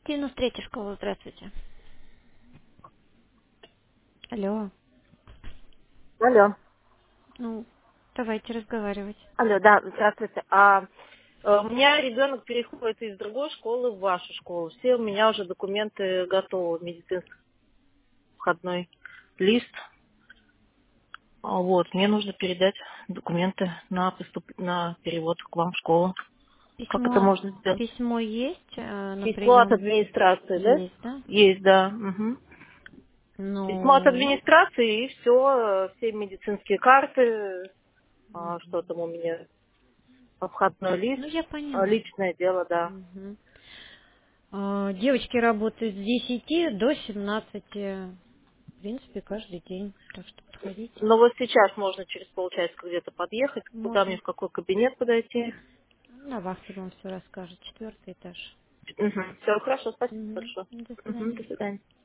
93-я школа, здравствуйте. Алло. Алло. Ну, давайте разговаривать. Алло, да, здравствуйте. У меня ребенок переходит из другой школы в вашу школу. Все у меня уже документы готовы, медицинский входной лист. Вот, мне нужно передать документы на перевод к вам в школу. Как это Письмо, можно сделать? письмо есть на Письмо от прием? администрации, да? Есть, да? Есть, да. Мгм. Письмо от Ну, администрации и все медицинские карты, что там у меня, входной лист, ну я поняла. личное дело, да. Мгм. Девочки работают с 10 до 17. В принципе, каждый день. Так что подходите. Но вот сейчас можно через полчасика где-то подъехать. Куда мне, Можно. в какой кабинет подойти? На вахте вам все расскажет. 4-й этаж. Все, хорошо, спасибо Мгм. большое. До Мгм, свидания. до свидания.